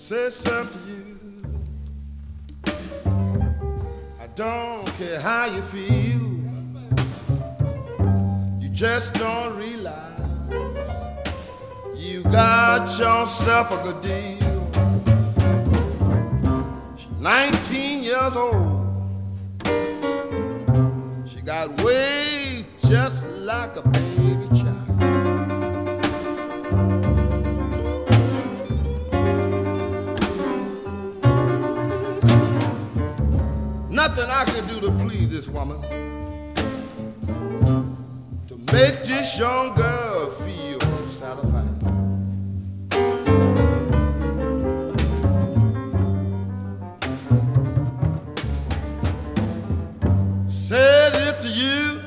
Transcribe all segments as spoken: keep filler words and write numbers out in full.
say something to you. I don't care how you feel. You just don't realize you got yourself a good deal. She's nineteen years old. She got ways just like a baby child. Nothing I can do to please this woman, to make this young girl feel satisfied. Said it to you,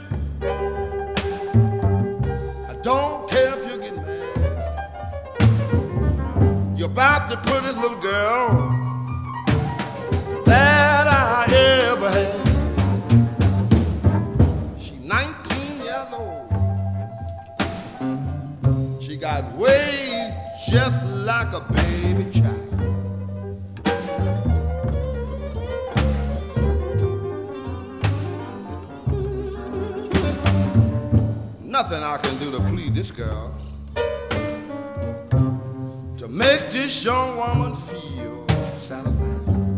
I don't care if you get mad. You're about to put this little girl that I ever had. She's nineteen years old. She got ways just like a baby child. Nothing I can do to please this girl, to make this young woman feel satisfied.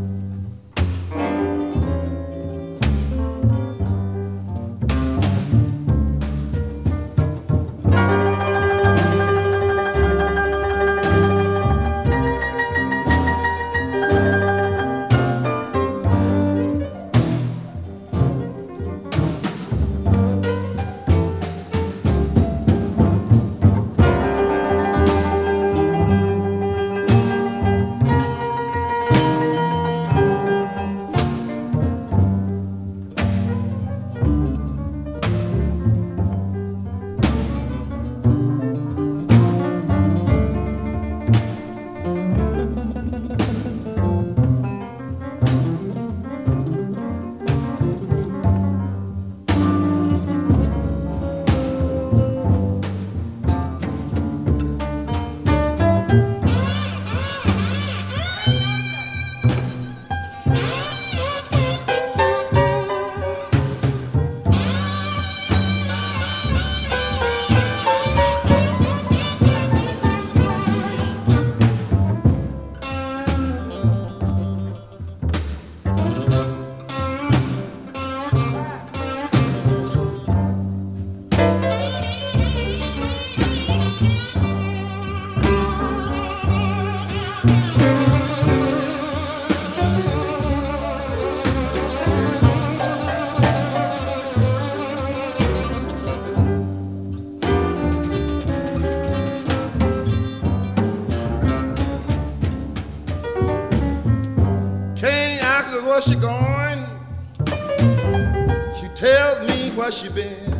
Where she going? She tells me where she been.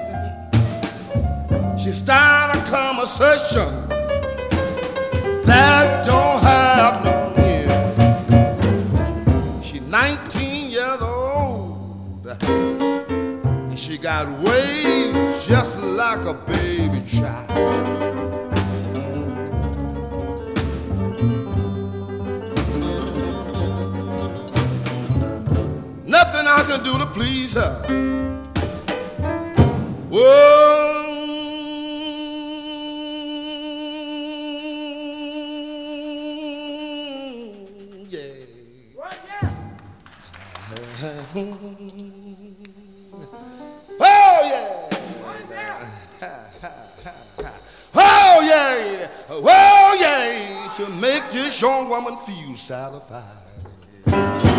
She start a conversation that don't have no end. She nineteen years old, and she got ways just like a baby child. Nothing I can do to please her. Whoa, yeah. What now? Oh yeah. What now? Oh yeah. Oh yeah. To make this young woman feel satisfied.